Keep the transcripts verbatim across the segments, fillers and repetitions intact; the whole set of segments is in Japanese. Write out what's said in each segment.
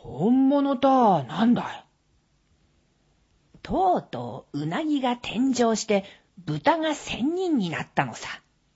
本物だ、なんだい。 とうとううなぎが天上して豚が千人になったのさ。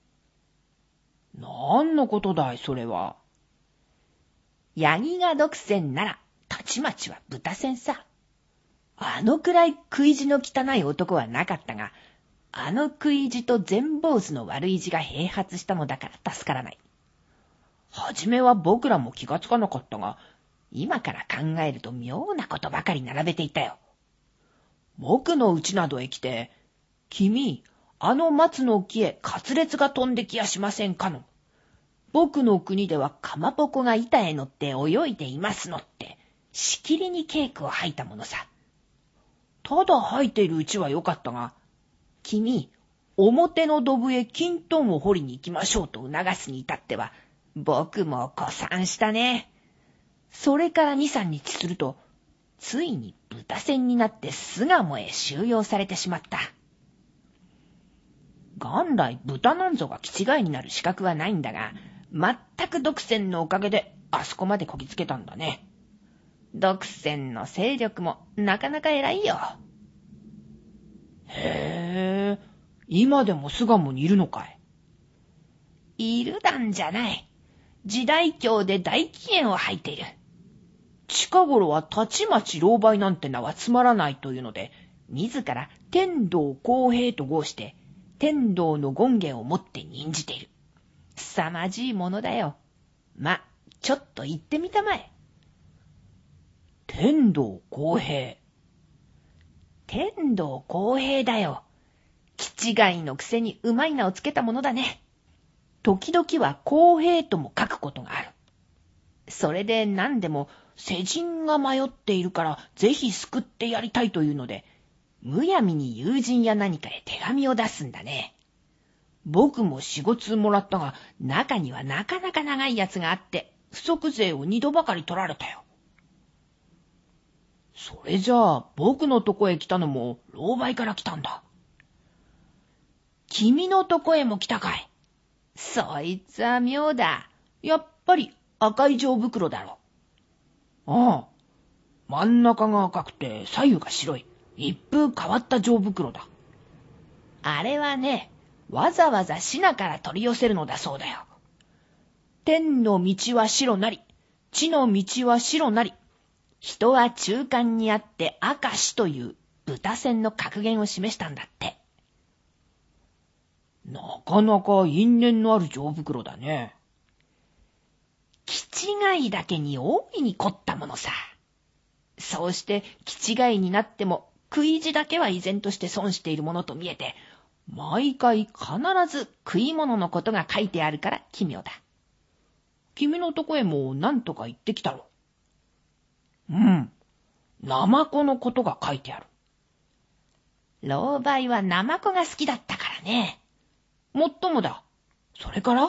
何のことだい、それは。 ヤギが独占なら、たちまちは豚占さ。あのくらい食い意地の汚い男はなかったが、あの食い意地と全坊主の悪意地が併発したのだから助からない。 はじめは僕らも気がつかなかったが、 今から考えると妙なことばかり並べていたよ。 僕の家などへ来て、君、あの松の木へカツレツが飛んできやしませんかの。僕の国ではかまぼこが板へ乗って泳いでいますのって、しきりに稽古を吐いたものさ。ただ吐いているうちはよかったが、君、表のドブへ金豚を掘りに行きましょうと促すに至っては、僕も古参したね。それから二三日すると、ついに豚戦になって巣鴨へ収容されてしまった。元来豚なんぞが気違いになる資格はないんだが、全く独占のおかげであそこまでこぎつけたんだね。独占の勢力もなかなか偉いよ。へえ、今でも巣鴨にいるのかい。いるだんじゃない。時代京で大機嫌を吐いている。近頃はたちまち狼狽なんて名はつまらないというので、自ら天道公平と号して、天道の権限を持って任じている。凄まじいものだよ。ま、ちょっと言ってみたまえ。天道公平。天道公平だよ。気違いのくせにうまい名をつけたものだね。時々は公平とも書くことがある。それで何でも世人が迷っているからぜひ救ってやりたいというので、むやみに友人や何かへ手紙を出すんだね。僕も四五通もらったが、中にはなかなか長いやつがあって、不足税を二度ばかり取られたよ。それじゃあ僕のとこへ来たのも狼狽から来たんだ。君のとこへも来たかい。そいつは妙だ。やっぱり赤い錠袋だろ。ああ、真ん中が赤くて左右が白い、一風変わった錠袋だ。あれはね、わざわざシナから取り寄せるのだそうだよ。天の道は白なり、地の道は白なり、人は中間にあって赤しという豚線の格言を示したんだって。なかなか因縁のある錠袋だね。気違いだけに大いに凝ったものさ。そうして気違いになっても食い意地だけは依然として損しているものと見えて、毎回必ず食い物のことが書いてあるから奇妙だ。君のとこへも何とか言ってきたろ。うん、ナマコのことが書いてある。狼狽はナマコが好きだったからね。もっともだ。それから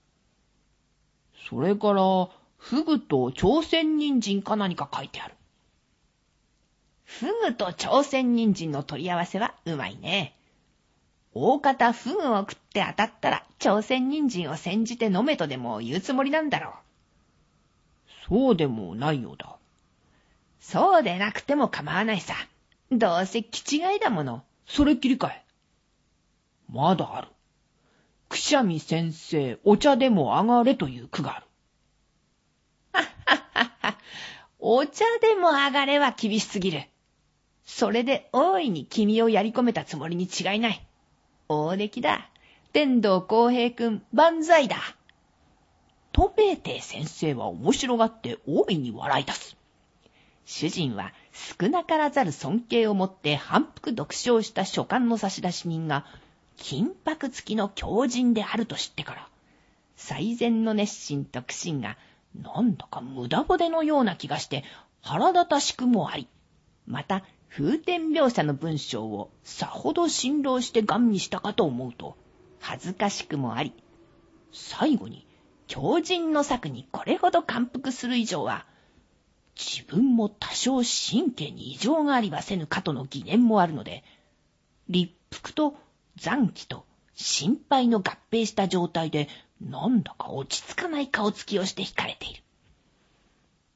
それから、フグと朝鮮人参か何か書いてある。フグと朝鮮人参の取り合わせはうまいね。大方フグを食って当たったら朝鮮人参を煎じて飲めとでも言うつもりなんだろう。そうでもないようだ。そうでなくても構わないさ。どうせ気違いだもの。それっきりかい。まだある。くしゃみ先生、お茶でもあがれという句がある。はっはっはっは。お茶でもあがれは厳しすぎる。それで大いに君をやり込めたつもりに違いない。大出来だ。天道公平君万歳だ。とべえて先生は面白がって大いに笑い出す。主人は少なからざる尊敬をもって反復読書をした書簡の差出人が金箔付きの狂人であると知ってから、最善の熱心と苦心がなんだか無駄骨のような気がして腹立たしくもあり、また風天描写の文章をさほど辛労してガン見したかと思うと恥ずかしくもあり、最後に狂人の作にこれほど感服する以上は、自分も多少神経に異常がありはせぬかとの疑念もあるので、立腹と残機と心配の合併した状態で、なんだか落ち着かない顔つきをして惹かれている。